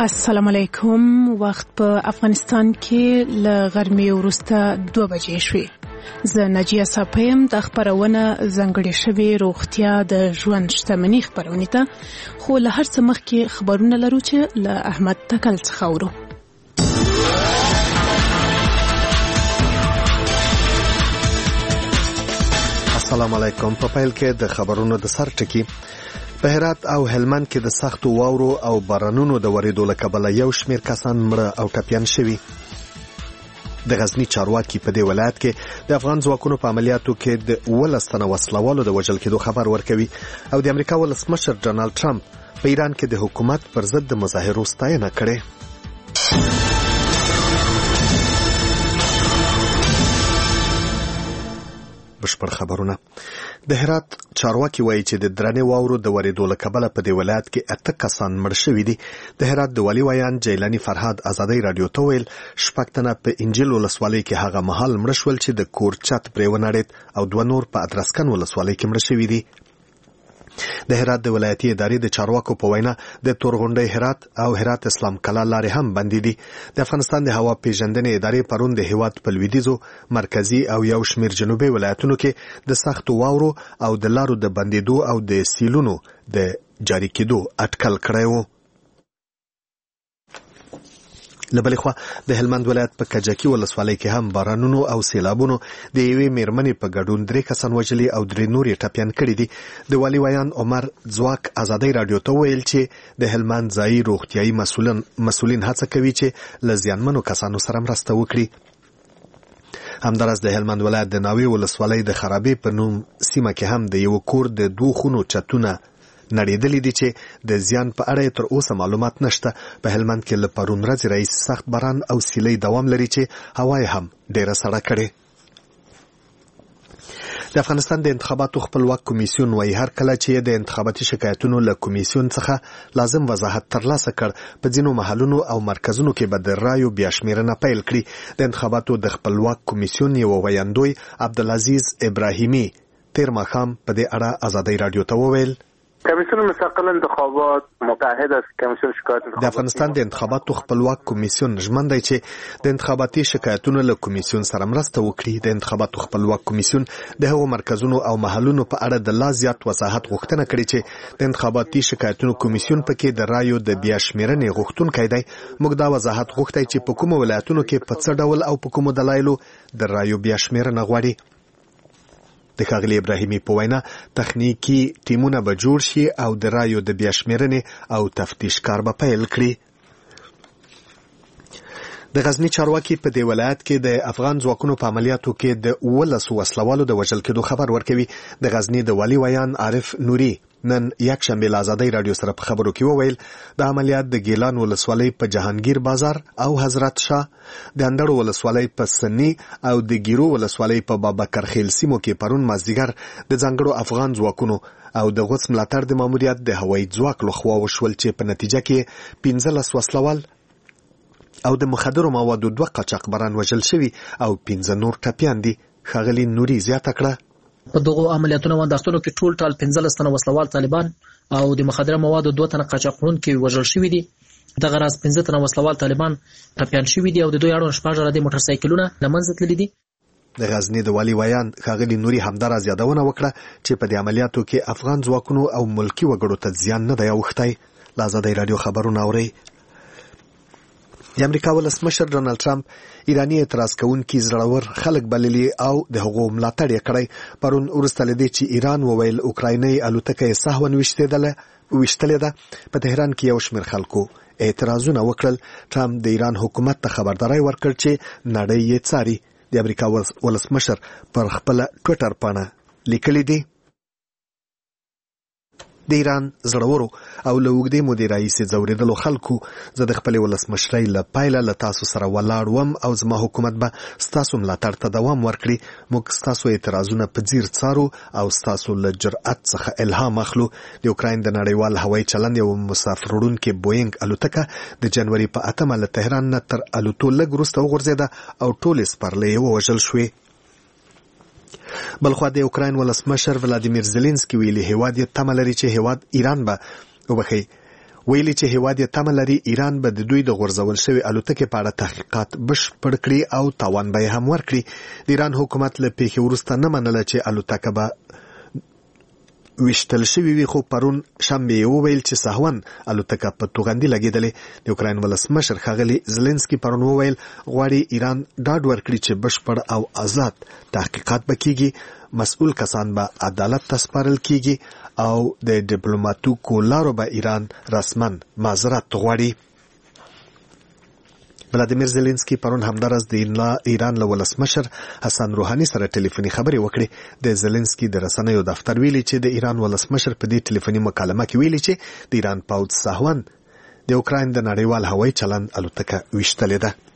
السلام علیکم. وخت په افغانستان کې ل غرمې وروسته 2 بجې شوې. زه ناجیه صاحب د خبرونه زنګړې شوی روغتیا د ژوند شتمنۍ خبرونه ته خو له هر څه مخکې خبرونه لرو چې له احمد تکل څخه ورو. السلام علیکم. په پیل کې د خبرونو د سر ټکی. په هرات او هلمند کې د سختو واورو او بارانونو د ورېدو له کبله یو شمېر کسان مړه او ټپیان شوي. د غزنی چارواکي په دې ولایت کې د افغان ځواکونو په عملیاتو کې د 12 تنه وسلوالو د وژل کېدو خبر ورکوي او د امریکا ولسمشر ډونالد ټرمپ په ایران کې د حکومت پر ضد د مظاهرو ستاینه کړې. بشپړ خبرونه. د هرات چارواکي وایي چې د درنې واورو د ورېدو له کبله په دې ولایت کې 8 کسان مړ شوي دي. د هرات د والي ویان جیلانی فرهاد ازادۍ رادیو ته ویل 6 تنه په انجیل ولسوالۍ کې هغه مهال مړ شول چې د کور چت پرې ونړېد او 2 نور په ادرسکن ولسوالۍ کې مړ شوي دي. د هرات د ولایتي ادارې د چارواکو په وینا د تورغونډۍ هرات او هرات اسلام کلا لارې هم بندې دي. د افغانستان د هوا پیژندنې ادارې پرون د هیواد په لویدیځو، مرکزي او یو شمېر جنوبي ولایتونو کې د سختو واورو او د لارو د بندېدو او د سیلونو د جاري کېدو اټکل کړی و. لبلې خوا د هلمند ولایت په کجکي ولسوالۍ کې هم بارانونو او سیلابونو د یوې میرمنې په ګډون 3 کسان وژلي او 3 نور یې ټپیان کړي دي. د والي ویان عمر ځواک ازادۍ رادیو ته ویل چې د هلمند ځایي روغتیایي مسؤلین هڅه کوي چې له زیانمنو کسانو سره مرسته وکړي. همداراز د هلمند ولایت د ناوې ولسوالۍ د خرابې په نوم سیمه کې هم د یو کور د 2 خونو چتونه نړیدلې دي چې د زیان په اړه تر اوسه معلومات نشته. په هلمند کې له پرون ورځې راهیسې سخت باران او سیلۍ دوام لري چې هوا یې هم ډېره سړه کړې. د افغانستان د انتخاباتو خپلواک کمیسیون وايي هر کله چې د انتخاباتي شکایتونو له کمیسیون څخه لازم وضاحت ترلاسه کړ په ځینو محلونو او مرکزونو کې به د رایو بیا شمیرنه پیل کړي. د انتخاباتو د خپلواک کمیسیون یو ویاندوی عبدالعزیز ابراهیمی تیر ماښام په دې اړه ازادۍ رادیو ته وویل کمیسیون مستقل انتخابات متحد است. کمیسیون شکایت د افغانستان د انتخاباتو خپلواک کمیسیون ژمن دی چې د انتخاباتي شکایتونو له کمیسیون سره مرسته وکړي. د انتخاباتو خپلواک کمیسیون د هغو مرکزونو او محلونو په اړه د لا زیات وضاحت غوښتنه کړې چې د انتخاباتي شکایتونو کمیسیون پکې د رایو د بیا شمیرنې غوښتونکی دی. موږ دا وضاحت غوښتی چې په کومو ولایتونو کې په څه ډول او په کومو دلایلو د رایو بیا شمیرنه غواړي. د ښاغلي ابراهیمي په وینا تخنیکی ټیمونه به جوړ شي او د رایو د بیا شمیرنې او تفتیش کار به پیل کړي. د غزنی چارواکي په دې ولایت کې د افغان ځواکونو په عملیاتو کې د 12 وسلوالو د وژل کېدو خبر ورکوي. د غزنی د والي ویان عارف نوري نن یکشنبه له ازادۍ رادیو سره په خبرو کې وویل د عملیات د ګیلان ولسوالۍ په جهانگیر بازار او حضرت شاه، د اندړو ولسوالۍ په سنی او د ګیرو ولسوالۍ په بابکرخیل سیمو کې پرون مازدیګر د ځانګړو افغان ځواکونو او د غوڅ ملاتړ د ماموریت د هوایي ځواک لخوا وشول چې په نتیجه کې 15 وسلوال او د مخدرو موادو 2 قاچاقبران وژل شوي او 15 نور ټپیان دي. ښاغلي نوري زیاته کړه په دغه عملیاتونو باندې کې ټول 15 تنه وسلوال طالبان او د مخدره موادو 2 تنه قاچاقونکي وژل شوي دي. دغه راز 15 تنه وسلوال طالبان ټپیان شوي دي او د دوی اړوند 14 د موټر سایکلونه له منځه تللي دي. د غزنی د والي ویان ښاغلي نوري همداراز یادونه وکړه چې په دې عملیاتو کې افغان ځواکونو او ملکی وګړو ته زیان نه دی اوښتی. له ازادۍ رادیو خبرونه اورئ. د امریکا ولسمشر ډونالد ټرمپ ایرانی اعتراض کوونکي زړور خلک بللي او د هغو ملاتړ یې کړی. پرون وروسته له دې چې ایران وویل اوکراینۍ الوتکه یې سهوا ویشتلې ده، په تهران کې یو شمېر خلکو اعتراضونه وکړل. ټرمپ د ایران حکومت ته خبرداری ورکړ چې نړۍ یې څاري. د امریکا ولسمشر پر خپل ټویټر پاڼه لیکلي دي د ایران زړورو او له اوږدې مودې راهیسې ځورېدلو خلکو زه د خپلې ولسمشرۍ له پیله له تاسو سره ولاړ وم او زما حکومت به ستاسو ملاتړ ته دوام ورکړي. موږ ستاسو اعتراضونه په ځیر څارو او ستاسو له جرأت څخه الهام اخلو. د اوکراین د نړیوال هوایي چلند یو مسافر وړونکې بوینګ الوتکه د جنوري په 8 له تهران نه تر الوتو لږ وروسته وغورځېده او ټولې سپرلۍ یې ووژل شوې. بلخوا د اوکراین ولسمشر ولادیمیر زيلنسکي ویلي هیواد یې تمه لري چې هیواد ایران به ویلي چې هیواد یې تمه لري ایران به د دوی د غورځول شوی الوتکې په اړه تحقیقات بشپړ کړي او تاوان به هم ورکړي. د ایران حکومت له پیښې وروسته نه منله چې الوتکه به وشتل شوی وي، خو پرون شنبه یې وویل چې سهون الوتکه په توغندي لګېدلې. د اوکراین ولسمشر ښاغلي زلنسکي پرون وویل غواړي ایران ډاډ ورکړي چې بشپړ او آزاد تحقیقات به کیږي، مسؤل کسان به عدالت ته سپارل کیږي او د ډیپلوماټیکو لارو به ایران رسما معذرت غواړي. ولادیمیر زلنسکي پرون همدارس د ایران له ولسمشر حسن روحاني سره ټلیفوني خبرې وکړې. د زلنسکي د رسنیو دفتر ویلي چې د ایران ولسمشر په دې ټلیفوني مکالمه کې ویلي چې د ایران پوځ سهون د اوکراین د نړیوال هوایي چلند الوتکه وشتلې ده.